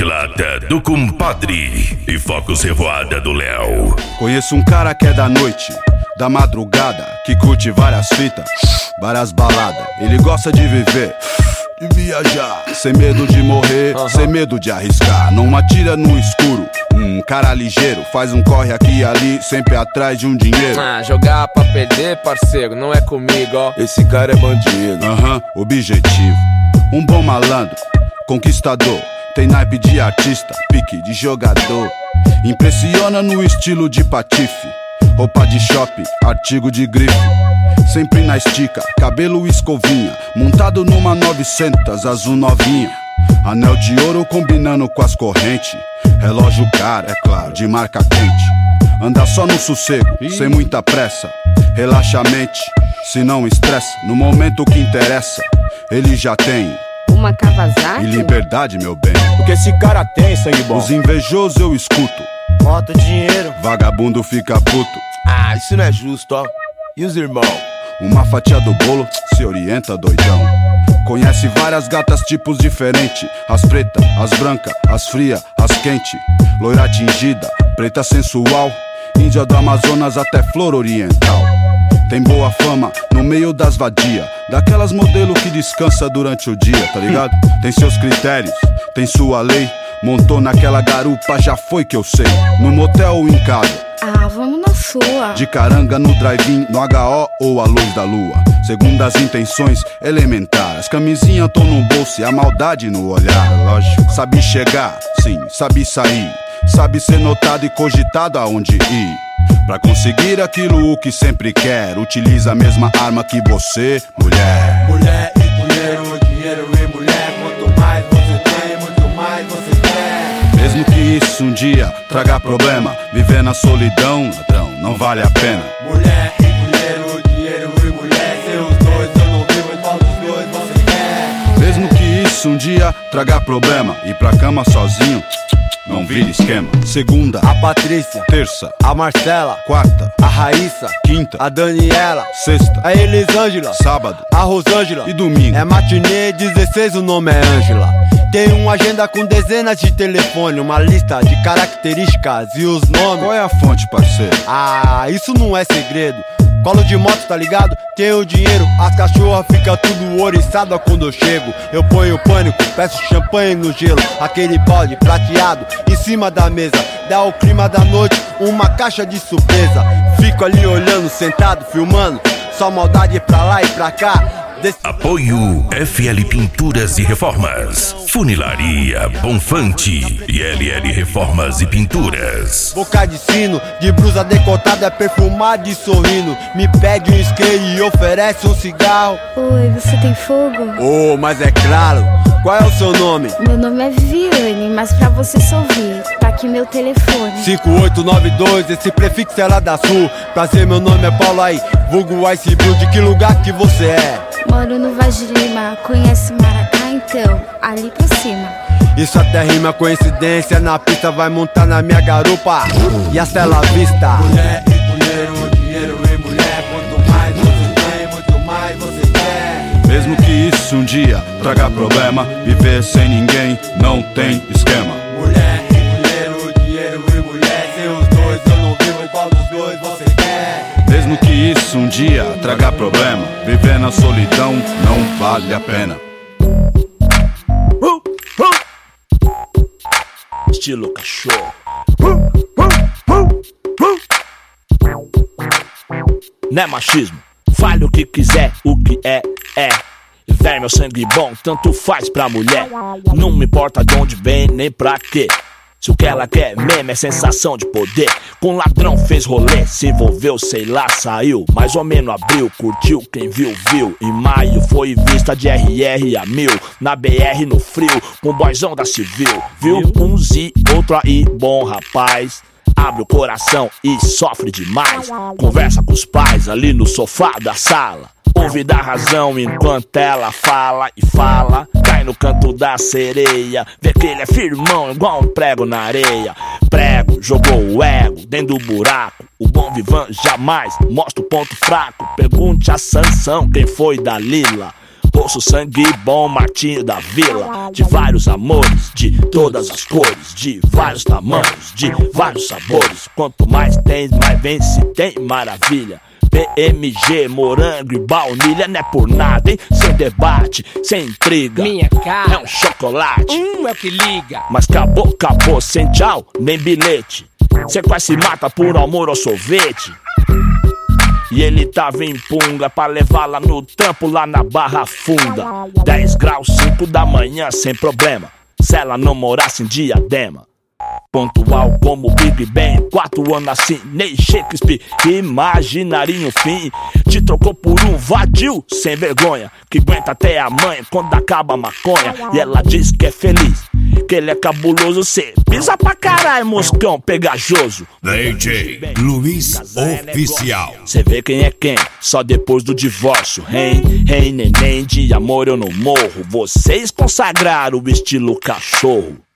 Martelada do compadre e Focus Revoada do Léo. Conheço um cara que é da noite, da madrugada, que curte várias fitas, várias baladas. Ele gosta de viver, de viajar, sem medo de morrer, sem medo de arriscar. Não atira no escuro, cara ligeiro, faz um corre aqui e ali, sempre atrás de um dinheiro. Jogar pra perder, parceiro, não é comigo, ó. Esse cara é bandido. Objetivo, um bom malandro, conquistador, tem naipe de artista, pique de jogador. Impressiona no estilo de patife, roupa de shopping, artigo de grife. Sempre na estica, cabelo escovinha, montado numa 900 azul novinha. Anel de ouro combinando com as correntes, relógio caro, é claro, de marca quente. Anda só no sossego, sem muita pressa, relaxa a mente, se não estressa. No momento que interessa, ele já tem uma Kawasaki e liberdade, meu bem. O que esse cara tem, sangue bom? Os invejosos eu escuto, bota dinheiro, vagabundo fica puto. Isso não é justo, ó. E os irmãos? Uma fatia do bolo, se orienta, doidão. Conhece várias gatas, tipos diferentes. As pretas, as brancas, as frias, as quentes. Loira tingida, preta sensual, índia do Amazonas até flor oriental. Tem boa fama no meio das vadias, daquelas modelo que descansa durante o dia, tá ligado? Tem seus critérios, tem sua lei. Montou naquela garupa, já foi que eu sei. No motel ou em casa, vamos na sua. de caranga no drive-in, no HO ou a luz da lua. Segundo as intenções elementares, camisinha tô no bolso e a maldade no olhar. Lógico, sabe chegar, sim, sabe sair, sabe ser notado e cogitado aonde ir. Pra conseguir aquilo o que sempre quer, utiliza a mesma arma que você, mulher. Mulher e dinheiro, dinheiro e mulher. Quanto mais você tem, muito mais você quer. Mesmo que isso um dia traga problema, viver na solidão, ladrão, não vale a pena. Mulher e dinheiro, dinheiro e mulher. Seus dois eu não vi, mas qual dos dois você quer? Mesmo que isso um dia traga problema, ir pra cama sozinho, não vira esquema. Segunda, A Patrícia, terça, a Marcela, quarta, a Raíssa, quinta, a Daniela, sexta, a Elisângela, sábado a Rosângela e domingo. É matinê 16, o nome é Ângela. Tem uma agenda com dezenas de telefone, uma lista de características e os nomes. Qual é a fonte, parceiro? Isso não é segredo. Colo de moto, tá ligado? Tenho dinheiro, as cachorras ficam tudo oriçada quando eu chego. Eu ponho pânico, peço champanhe no gelo, aquele balde prateado em cima da mesa. Dá o clima da noite, uma caixa de surpresa. Fico ali olhando, sentado, filmando, só maldade pra lá e pra cá. Apoio FL Pinturas e Reformas, Funilaria Bonfante e LL Reformas e Pinturas. Boca de sino, de blusa decotada, perfumada e sorrindo. Me pede um skate e oferece um cigarro. Oi, você tem fogo? Mas é claro. Qual é o seu nome? Meu nome é Viviane, mas pra você só ouvir, tá aqui meu telefone. 5892, esse prefixo é lá da Sul. Prazer, meu nome é Paulo aí, vulgo Ice Blue. De que lugar que você é? Moro no Vaz de Lima, conhece Maracá então? Ali pra cima. Isso até rima coincidência, na pista vai montar na minha garupa. E hasta la vista. Mulher e dinheiro, dinheiro e mulher. Quanto mais você tem, muito mais você quer. Mesmo que isso um dia traga problema, viver sem ninguém não tem esquema. Mulher e dinheiro, dinheiro e mulher. Seus dois eu não vi, mas qual dos dois você quer? Mesmo que isso um dia traga problema, viver na solidão não vale a pena. Estilo cachorro. Não é machismo, fale o que quiser, o que é. Véi, meu sangue bom, tanto faz pra mulher. Não me importa de onde vem, nem pra quê. Se o que ela quer mesmo é sensação de poder. Com ladrão fez rolê, se envolveu, sei lá, saiu. Mais ou menos abril, curtiu, quem viu, viu. Em maio foi vista de RR a 1000. Na BR no frio, com boyzão da civil. Viu? Um Z, outro aí, bom rapaz. Abre o coração e sofre demais. Conversa com os pais ali no sofá da sala. Ouve da razão enquanto ela fala e fala. Cai no canto da sereia, vê que ele é firmão igual um prego na areia. Prego, jogou o ego dentro do buraco. O bom vivan jamais mostra o ponto fraco. Pergunte a Sansão quem foi Dalila. bolso, sangue bom, Martinho da Vila. De vários amores, de todas as cores, de vários tamanhos, de vários sabores. Quanto mais tem, mais vem, se tem maravilha. PMG, morango e baunilha, não é por nada, hein? Sem debate, sem intriga. Minha cara é um chocolate, é o que liga. Mas acabou, acabou, sem tchau, nem bilhete. Cê quase se mata por amor ao sorvete. E ele tava em punga pra levar lá no trampo, lá na Barra Funda. 10 graus, 5 da manhã, sem problema, se ela não morasse em Diadema. Pontual como Big Ben, 4 anos assim, nem Shakespeare. Imaginaria um fim, te trocou por um vadio sem vergonha, que aguenta até a mãe quando acaba a maconha. E ela diz que é feliz, que ele é cabuloso. Cê pisa pra caralho, moscão pegajoso. DJ Luiz Oficial. Cê vê quem é quem, só depois do divórcio. Rei, neném, de amor eu não morro. Vocês consagraram o estilo cachorro.